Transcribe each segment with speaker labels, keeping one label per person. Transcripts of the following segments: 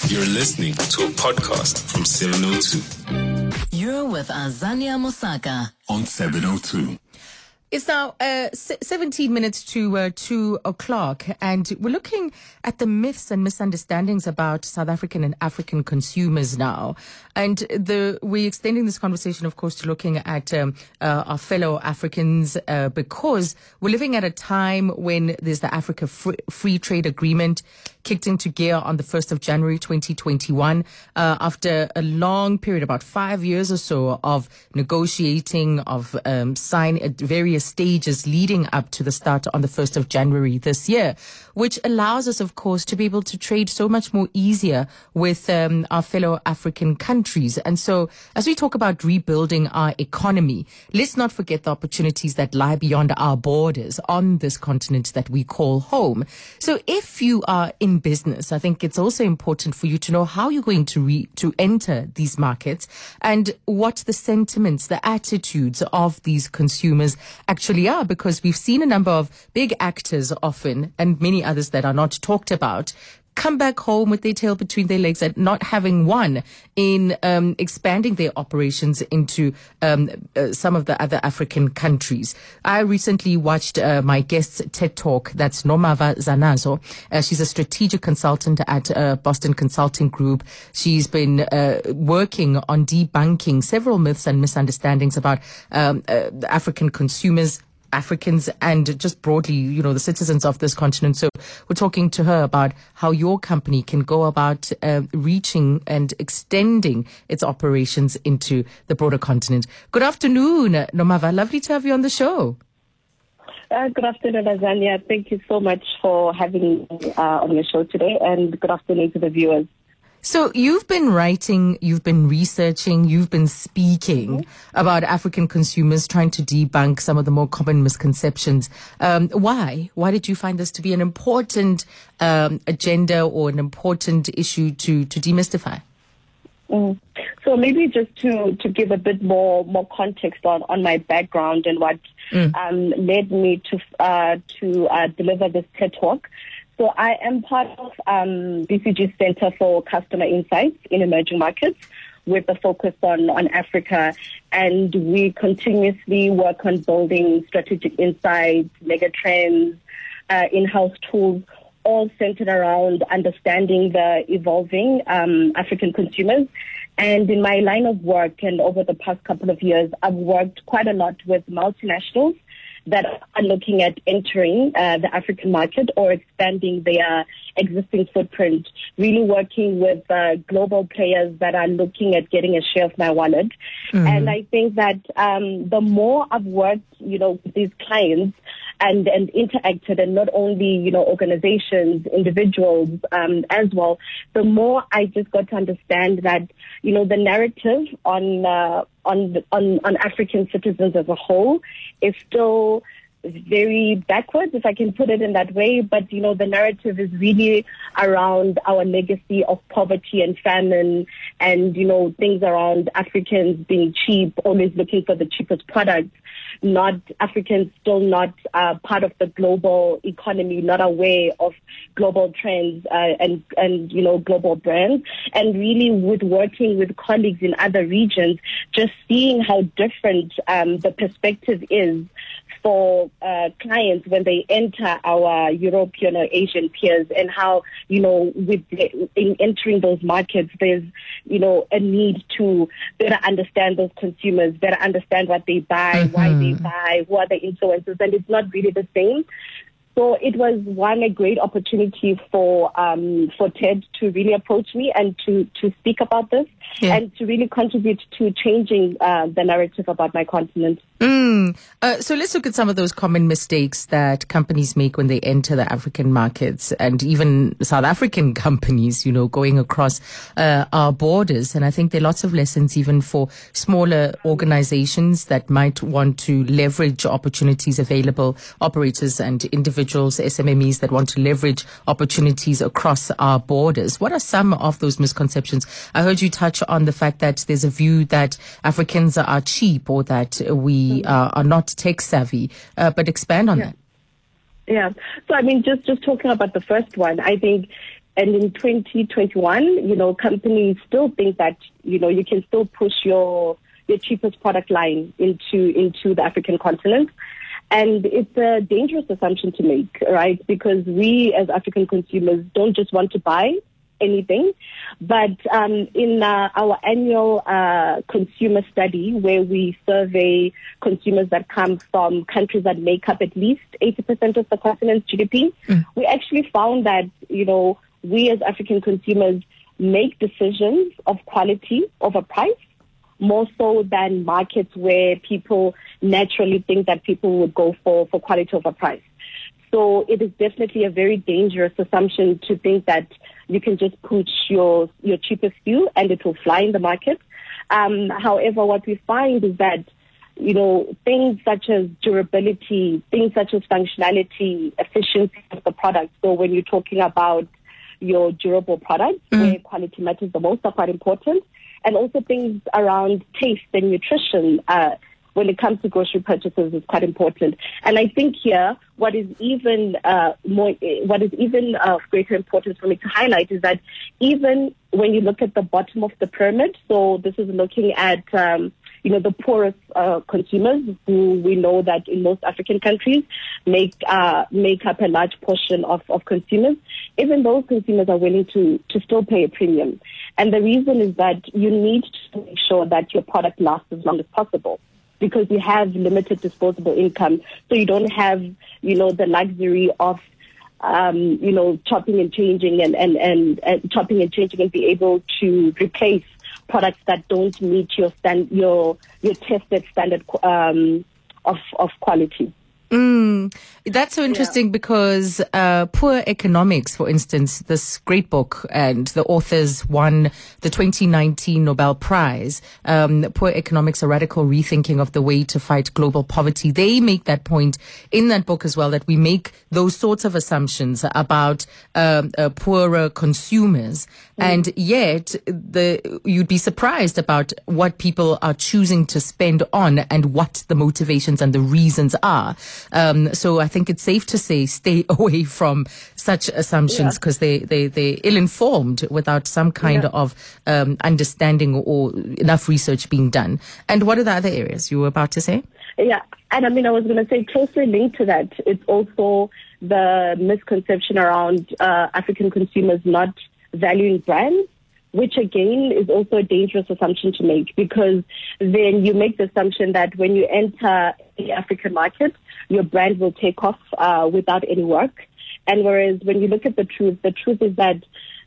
Speaker 1: You're listening to a podcast from 702.
Speaker 2: You're with Azania Mosaka
Speaker 1: On 702.
Speaker 3: It's now 17 minutes to 2 o'clock, and we're looking at the myths and misunderstandings about South African and African consumers now. And we're extending this conversation, of course, to looking at our fellow Africans because we're living at a time when there's the Africa Free Trade Agreement kicked into gear on the 1st of January 2021 after a long period, about 5 years or so, of negotiating, of signing at various stages leading up to the start on the 1st of January this year, which allows us, of course, to be able to trade so much more easier with our fellow African countries. And so as we talk about rebuilding our economy, let's not forget the opportunities that lie beyond our borders on this continent that we call home. So if you are in business, I think it's also important for you to know how you're going to enter these markets and what the sentiments, the attitudes of these consumers actually are, because we've seen a number of big actors often, and many others that are not talked about, come back home with their tail between their legs and not having won in expanding their operations into some of the other African countries. I recently watched my guest's TED Talk. That's Nomava Zanazo. She's a strategic consultant at Boston Consulting Group. She's been working on debunking several myths and misunderstandings about African consumers, Africans, and just broadly, the citizens of this continent. So we're talking to her about how your company can go about reaching and extending its operations into the broader continent. Good afternoon, Nomava. Lovely to have you on the show.
Speaker 4: Good afternoon, Azania. Thank you so much for having me on your show today, and good afternoon to the viewers.
Speaker 3: So you've been writing, you've been researching, you've been speaking about African consumers, trying to debunk some of the more common misconceptions. Why? Why did you find this to be an important agenda or an important issue to demystify?
Speaker 4: So maybe just to give a bit more context on my background and what led me to deliver this TED Talk. So I am part of BCG's Center for Customer Insights in Emerging Markets, with a focus on Africa. And we continuously work on building strategic insights, mega trends, in-house tools, all centered around understanding the evolving African consumers. And in my line of work, and over the past couple of years, I've worked quite a lot with multinationals that are looking at entering the African market or expanding their existing footprint, really working with global players that are looking at getting a share of my wallet. And I think that the more I've worked, with these clients and interacted, and not only, organizations, individuals as well, the more I just got to understand that, the narrative on African citizens as a whole is still very backwards, if I can put it in that way. But, the narrative is really around our legacy of poverty and famine and, things around Africans being cheap, always looking for the cheapest products, not Africans still not part of the global economy, not aware of global trends and global brands. And really with working with colleagues in other regions, just seeing how different the perspective is for clients when they enter our European or Asian peers, and how, in entering those markets, there's, a need to better understand those consumers, better understand what they buy, why they buy, who are the influencers, and it's not really the same. So it was a great opportunity for TED to really approach me and to speak about this and to really contribute to changing the narrative about my continent.
Speaker 3: So let's look at some of those common mistakes that companies make when they enter the African markets, and even South African companies, going across our borders. And I think there are lots of lessons even for smaller organizations that might want to leverage opportunities available, operators and individuals, SMMEs that want to leverage opportunities across our borders. What are some of those misconceptions? I heard you touch on the fact that there's a view that Africans are cheap, or that we are not tech savvy, but expand on that.
Speaker 4: Yeah. So, just talking about the first one, I think And in 2021, companies still think that, you can still push your cheapest product line into the African continent. And it's a dangerous assumption to make, right? Because we as African consumers don't just want to buy anything, but in our annual consumer study, where we survey consumers that come from countries that make up at least 80% of the continent's GDP, we actually found that, we as African consumers make decisions of quality over price, more so than markets where people naturally think that people would go for quality over price. So it is definitely a very dangerous assumption to think that you can just push your cheapest SKU and it will fly in the market. However, what we find is that, things such as durability, things such as functionality, efficiency of the product. So when you're talking about your durable products, where quality matters the most, are quite important. And also things around taste and nutrition, when it comes to grocery purchases, is quite important. And I think here, what is even of greater importance for me to highlight is that even when you look at the bottom of the pyramid, so this is looking at the poorest consumers, who we know that in most African countries make up a large portion of consumers. Even those consumers are willing to still pay a premium. And the reason is that you need to make sure that your product lasts as long as possible, because you have limited disposable income. So you don't have, the luxury of, chopping and changing and chopping and changing and be able to replace products that don't meet your tested standard of quality.
Speaker 3: That's so interesting because Poor Economics, for instance, this great book, and the authors won the 2019 Nobel Prize. Poor Economics, A Radical Rethinking of the Way to Fight Global Poverty. They make that point in that book as well, that we make those sorts of assumptions about poorer consumers. And yet you'd be surprised about what people are choosing to spend on and what the motivations and the reasons are. So I think it's safe to say stay away from such assumptions, because they're ill-informed without some kind of understanding or enough research being done. And what are the other areas you were about to say?
Speaker 4: Yeah, and I was going to say, closely linked to that, it's also the misconception around African consumers not valuing brands, which again is also a dangerous assumption to make, because then you make the assumption that when you enter the African market, your brand will take off without any work. And whereas when you look at the truth is that,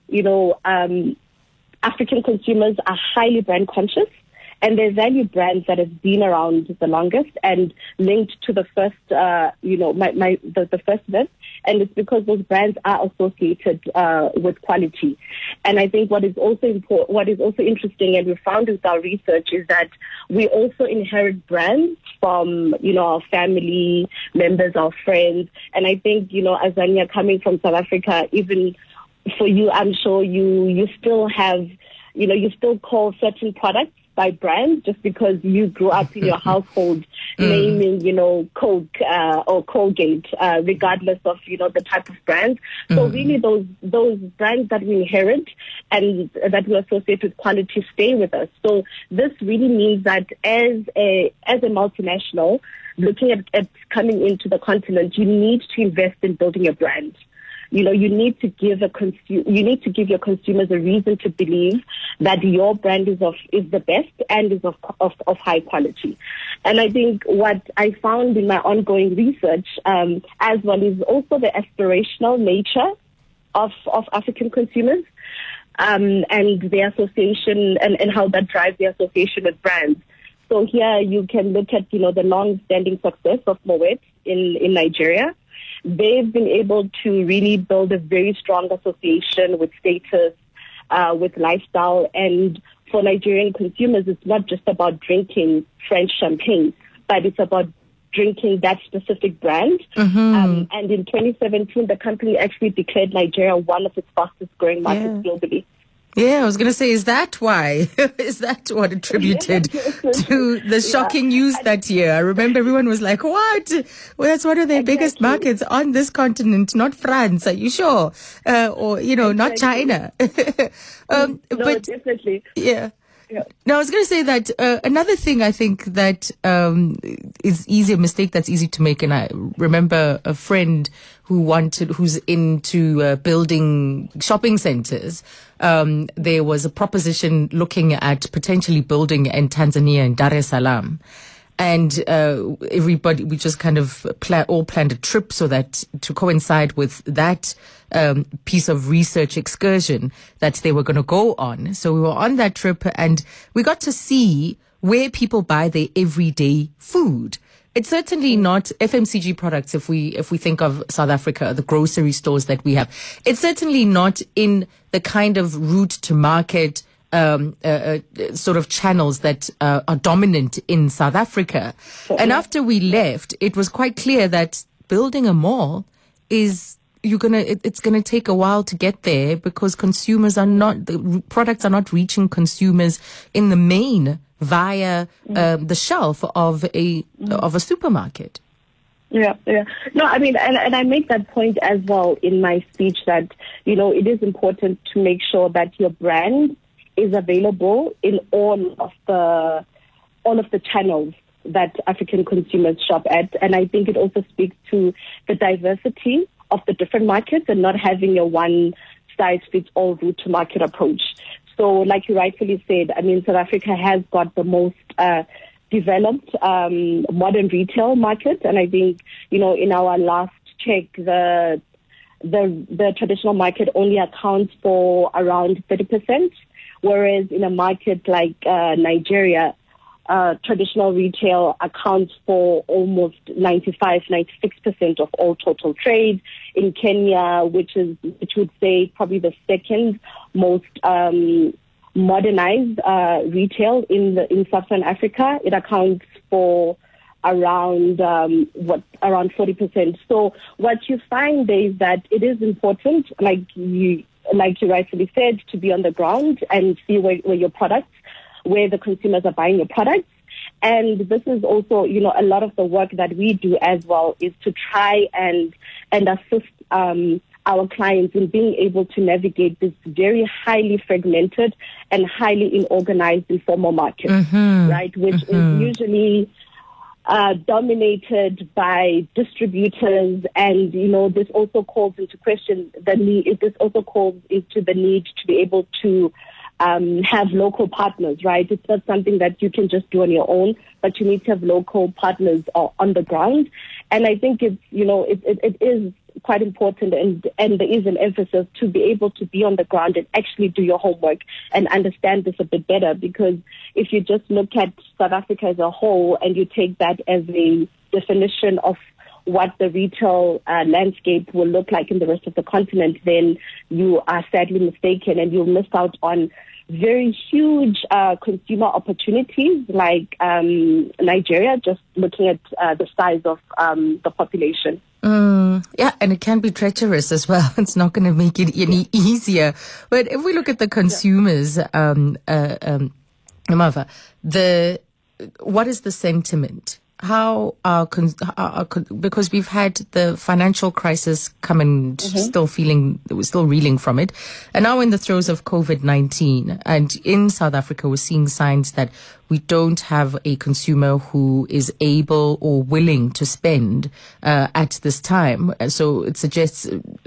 Speaker 4: African consumers are highly brand conscious, and they value brands that have been around the longest and linked to the first, the first myth. And it's because those brands are associated with quality. And I think what is also interesting, and we found with our research, is that we also inherit brands from, our family members, our friends. And I think, Azania, coming from South Africa, even for you, I'm sure you still have, you still call certain products by brand, just because you grew up in your household naming, Coke or Colgate, regardless of, the type of brand. So really those brands that we inherit and that we associate with quality stay with us. So this really means that as a multinational, looking at coming into the continent, you need to invest in building a brand. You need to give your consumers a reason to believe that your brand is the best and is of high quality. And I think what I found in my ongoing research, as well, is also the aspirational nature of African consumers, and their association and how that drives their association with brands. So here you can look at, the long-standing success of Moet in Nigeria. They've been able to really build a very strong association with status, with lifestyle. And for Nigerian consumers, it's not just about drinking French champagne, but it's about drinking that specific brand. And in 2017, the company actually declared Nigeria one of its fastest growing markets globally.
Speaker 3: Yeah, I was going to say, is that why? Is that what attributed to the shocking news that year? I remember everyone was like, what? Well, that's one of their biggest markets on this continent, not France. Are you sure? Or, not China.
Speaker 4: No, but definitely.
Speaker 3: Yeah. Yeah. Now, I was going to say that another thing I think that is a mistake that's easy to make, and I remember a friend who's into building shopping centers. There was a proposition looking at potentially building in Tanzania in Dar es Salaam. And everybody, we just kind of all planned a trip so that to coincide with that piece of research excursion that they were going to go on. So we were on that trip and we got to see where people buy their everyday food. It's certainly not FMCG products if we think of South Africa, the grocery stores that we have. It's certainly not in the kind of route to market sort of channels that are dominant in South Africa. And after we left, it was quite clear that building a mall it's gonna take a while to get there because the products are not reaching consumers in the main via the shelf of a supermarket.
Speaker 4: Yeah. No, I mean, and I make that point as well in my speech that, it is important to make sure that your brand is available in all of the channels that African consumers shop at. And I think it also speaks to the diversity of the different markets and not having a one-size-fits-all route to market approach. So like you rightfully said, I mean, South Africa has got the most developed modern retail market. And I think, in our last check, the traditional market only accounts for around 30%. Whereas in a market like Nigeria, traditional retail accounts for almost 95-96% of all total trade. In Kenya, which would say probably the second most modernized retail in Sub-Saharan Africa, it accounts for around 40%. So what you find is that it is important, like you rightfully said, to be on the ground and see where the consumers are buying your products. And this is also, a lot of the work that we do as well is to try and assist our clients in being able to navigate this very highly fragmented and highly inorganized informal market, right? Which is usually dominated by distributors, and this also calls into question the need. This also calls into the need to be able to have local partners, right? It's not something that you can just do on your own, but you need to have local partners on the ground. And I think it's it is quite important, and there is an emphasis to be able to be on the ground and actually do your homework and understand this a bit better. Because if you just look at South Africa as a whole and you take that as a definition of what the retail landscape will look like in the rest of the continent, then you are sadly mistaken, and you'll miss out on very huge consumer opportunities like Nigeria, just looking at the size of the population.
Speaker 3: Yeah, and it can be treacherous as well. It's not going to make it any easier. But if we look at the consumers, Amava, what is the sentiment? How because we've had the financial crisis come and we're still reeling from it. And now in the throes of COVID-19, and in South Africa, we're seeing signs that we don't have a consumer who is able or willing to spend at this time. So it suggests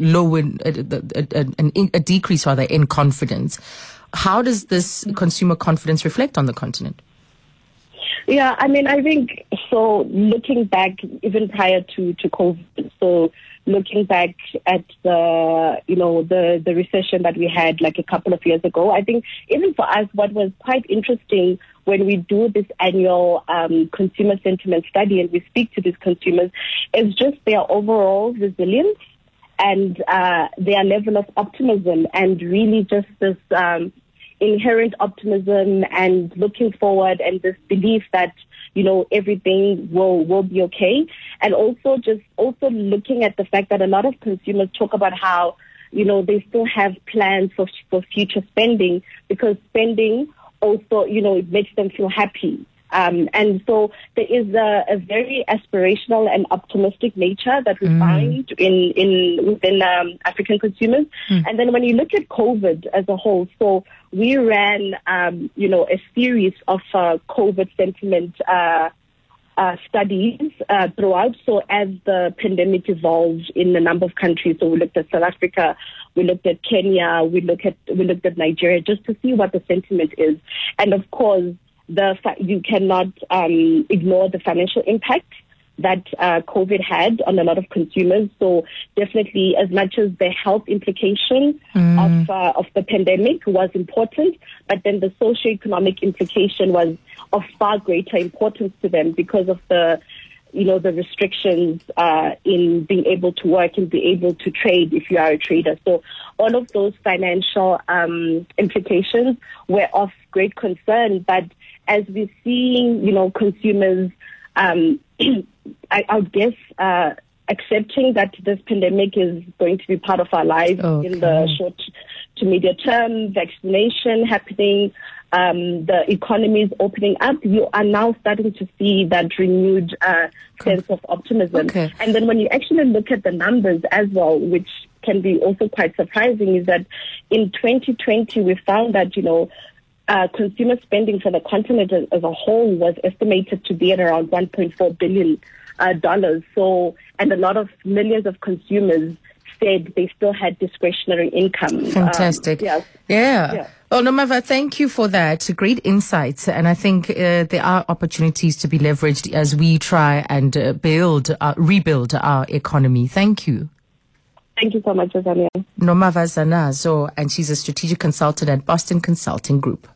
Speaker 3: a decrease rather in confidence. How does this consumer confidence reflect on the continent?
Speaker 4: Yeah, I mean, I think so. Looking back, even prior to COVID, so looking back at the recession that we had like a couple of years ago, I think even for us, what was quite interesting when we do this annual consumer sentiment study and we speak to these consumers is just their overall resilience and their level of optimism, and really just this inherent optimism and looking forward, and this belief that everything will be okay. And also looking at the fact that a lot of consumers talk about how they still have plans for future spending, because spending also, it makes them feel happy. And so there is a very aspirational and optimistic nature that we find within African consumers. And then when you look at COVID as a whole, so we ran, a series of COVID sentiment studies throughout. So as the pandemic evolved in a number of countries, so we looked at South Africa, we looked at Kenya, we looked at Nigeria, just to see what the sentiment is. And of course, you cannot ignore the financial impact that COVID had on a lot of consumers. So definitely, as much as the health implication of the pandemic was important, but then the socioeconomic implication was of far greater importance to them because of the restrictions in being able to work and be able to trade if you are a trader. So all of those financial implications were of great concern. But as we're seeing, consumers, I would guess, accepting that this pandemic is going to be part of our lives in the short to medium term, vaccination happening, the economy is opening up, you are now starting to see that renewed sense of optimism.
Speaker 3: Okay.
Speaker 4: And then when you actually look at the numbers as well, which can be also quite surprising, is that in 2020 we found that, consumer spending for the continent as a whole was estimated to be at around $1.4 billion. So, and a lot of millions of consumers said they still had discretionary income.
Speaker 3: Fantastic. Yeah. Well, Nomava, thank you for that. Great insights. And I think there are opportunities to be leveraged as we try and rebuild our economy. Thank you.
Speaker 4: Thank you so much, Azania.
Speaker 3: Nomava Zanazo, and she's a strategic consultant at Boston Consulting Group.